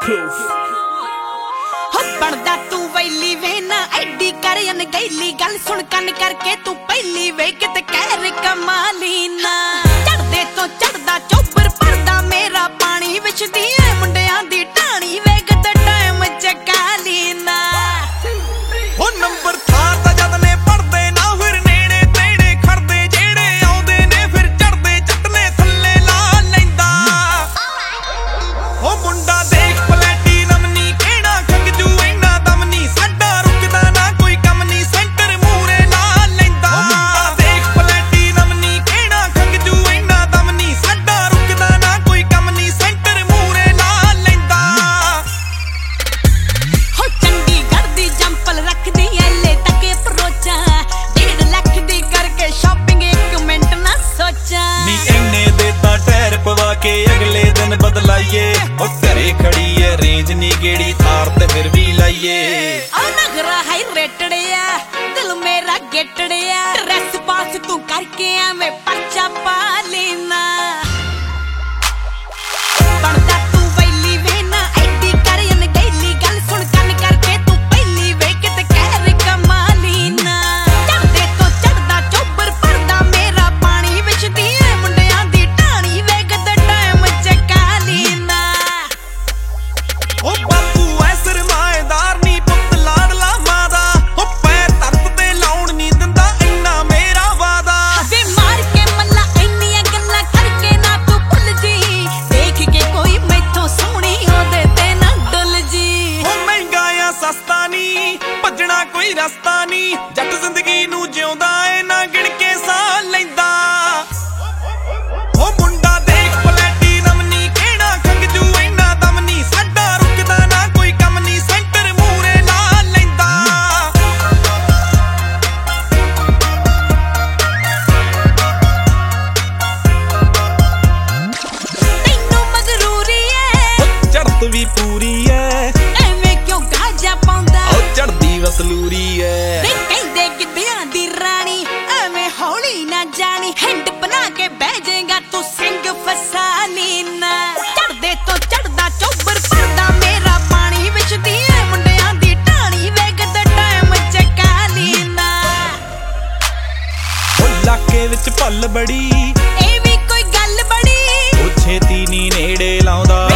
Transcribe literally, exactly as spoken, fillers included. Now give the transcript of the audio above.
proof ਹੋ ਬਣਦਾ ਤੂੰ ਵੈਲੀ ਵੇ ਨਾ ਐਡੀ ਕਰ ਅਨਗੈਲੀ ਗੱਲ ਸੁਣ ਕੰਨ ਕਰਕੇ ਤੂੰ ਪਹਿਲੀ ਵੇ ਕਿਤੇ ਕਹਿਰ ਕਮਾਲੀ ਨਾ ਚੜਦੇ ਤੋਂ ਚੜਦਾ ਚੋਬਰ ਭਰਦਾ ਮੇਰਾ ਪਾਣੀ ਵਿੱਚ ਦੀ ਐ ਮੁੰਡਿਆਂ ਦੀ ਢਾਣੀ ਵੇ ਕਿਤੇ ਟਾਈਮ ਚੱਕਾ ਲੀ ਨਾ ਹੋ ਨੰਬਰ ਥਾਰ ਤਾਂ ਜਦ ਨੇ ਪੜਦੇ ਨਾ ਫਿਰ ਨੇੜੇ ਤੇੜੇ ਖੜਦੇ ਜਿਹੜੇ ਆਉਂਦੇ ਨੇ ਫਿਰ ਚੜਦੇ ਚੱਟਨੇ ਥੱਲੇ ਲਾ ਲੈਂਦਾ ਹੋ ਮੁੰਡਾ ਦੇਖ ਪਲੈਟੀਨਮ ਨੀ ਕਿਹੜਾ ਖੰਗਜੂ ਇੰਨਾ ਦਮ ਨੀ ਸਾਡਾ ਰੁਕਦਾ ਨਾ ਕੋਈ ਕੰਮ ਨੀ ਸੈਂਟਰ ਮੂਰੇ ਲਾ ਲੈਂਦਾ ਮੁੰਡਾ ਦੇਖ ਪਲੈਟੀਨਮ ਨੀ ਕਿਹੜਾ ਖੰਗਜੂ ਇੰਨਾ ਦਮ ਨੀ ਸਾਡਾ ਰੁਕਦਾ ਨਾ ਕੋਈ ਕੰਮ ਨੀ ਸੈਂਟਰ ਮੂਰੇ ਲਾ ਲੈਂਦਾ ਹੋ ਚੰਡੀਗੜ੍ਹ ਦੀ ਜੰਪਲ ਰੱਖਦੀ ਐਲੇ ਤੱਕ ਅਪਰੋਚਾਂ ਡੇਢ ਲੱਖ ਦੀ ਕਰਕੇ ਸ਼ਾਪਿੰਗ ਇੱਕ ਮਿੰਟ ਨਾ ਸੋਚਾਂ ਨੀ ਇੰਨੇ ਦੇ ਤਾਂ ਟਾਇਰ ਪਵਾ ਕੇ ਅਗਲੇ ਦਿਨ ਬਦਲਾਈਏ ਉਹ ਘਰੇ ਖੜੀ ਐ ਰੇਂਜ ਨੀ ਗੇੜੀ ਥਾਰ ਤੇ ਫਿਰ ਵੀ ਲਾਈਏ ਆ ਨਗਰਾ ਹੈ ਰੇਟੜਿਆ ਦਿਲ ਮੇਰਾ ਗੇਟੜਿਆ ਡਰੈਸ ਪਾਸ ਤੂੰ ਕਰਕੇ ਐਵੇਂ ਪਰਚਾ ਪਾ ਲੈਣਾ ਬਣਦਾ ਤੂੰ ਵੈਲੀ ਵੇ ਨਾ ਐਡੀ ਕਰ ਅਨਗੈਲੀ ਗੱਲ ਸੁਣ ਕੰਨ ਕਰਕੇ ਤੂੰ ਪਹਿਲੀ ਵੇ ਕਿਤੇ ਕਹਿਰ ਕਮਾਲੀ ਨਾ ਚੜਦੇ ਤੋਂ ਚੜਦਾ ਚੋਬਰ ਭਰਦਾ ਮੇਰਾ ਪਾਣੀ ਵਿੱਚ ਦੀ ਐ ਮੁੰਡਿਆਂ ਦੀ ਢਾਣੀ ਵੇ ਕਿਤੇ ਟਾਈਮ ਚੱਕਾ ਲੀ ਨਾ ਉਹ ਬਾਪੂ ਐ ਸਰਮਾਏਦਾਰ ਨੀ ਪੁੱਤ ਲਾਡਲਾ ਮਾਂ ਦਾ ਉਹ ਪੈਰ ਧਰਤ ਤੇ ਲਾਉਣ ਨੀ ਦਿੰਦਾ ਇੰਨਾ ਮੇਰਾ ਵਾਦਾ ਵੇ ਮਾਰ ਕੇ ਮੱਲਾ ਇੰਨੀਆਂ ਗੱਲਾਂ ਕਰਕੇ ਨਾ ਤੂੰ ਭੁੱਲ ਜੀ ਦੇਖ ਕੇ ਕੋਈ ਮੈਥੋਂ ਸੋਹਣੀ ਉਹਦੇ ਤੇ ਨਾ ਡੁੱਲ ਜੀ ਉਹ ਮਹਿੰਗਾ ਆ ਸਸਤਾ ਨੀ ਭੱਜਣਾ ਕੋਈ ਰਸਤਾ ਨੀ ਜੱਟ ਜ਼ਿੰਦਗੀ ਨੂੰ ਜਿਉਂਦਾ ਏ ਨਾ ਗਿਣ ਕੇ ਸਾਹ ਲੈਂਦਾ ਉਹ ਮੁੰਡਾ ਦੇਖ ਪਲੈਟੀਨਮ ਨੀ ਕਿਹੜਾ ਖੰਗਜੂ ਇੰਨਾ ਦਮ ਨੀ ਸਾਡਾ ਰੁਕਦਾ ਨਾ ਕੋਈ ਕੰਮ ਨੀ ਸੈਂਟਰ ਮੂਰੇ ਲਾ ਲੈਂਦਾ ਤੈਨੂੰ ਮਗਰੂਰੀ ਐ ਚੜਤ ਵੀ ਪੂਰੀ ਐ ਐਵੇਂ ਕਿਉਂ ਗਾਜਾ ਪਾਉਂਦਾ ਉਹ ਚੜਦੀ ਵਸਲੂਰੀ ਐ ਵੇ ਕਹਿੰਦੇ ਗਿੱਧਿਆਂ ਦੀ ਰਾਣੀ ਐਵੇਂ ਹੌਲੀ ਨਾ ਜਾਣੀ ਹੈਂਡ ਬਣਾ ਕੇ ਬਹਿ ਜਾਏਗਾ ਤੂੰ ਸਿੰਘ ਫਸਾ ਲੀ ਨਾ ਚੜਦੇ ਤੋਂ ਚੜਦਾ ਚੋਬਰ ਭਰਦਾ ਮੇਰਾ ਪਾਣੀ ਵਿੱਚ ਦੀ ਐ ਮੁੰਡਿਆਂ ਦੀ ਢਾਣੀ ਵੇ ਕਿਤੇ ਟਾਈਮ ਚੱਕਾ ਲੀ ਨਾ ਉਹ ਇਲਾਕੇ ਵਿੱਚ ਭੱਲ ਬੜੀ ਇਹ ਵੀ ਕੋਈ ਗੱਲ ਬੜੀ ਉਹ ਛੇਤੀ ਨੀ ਨੇੜੇ ਲਾਉਂਦਾ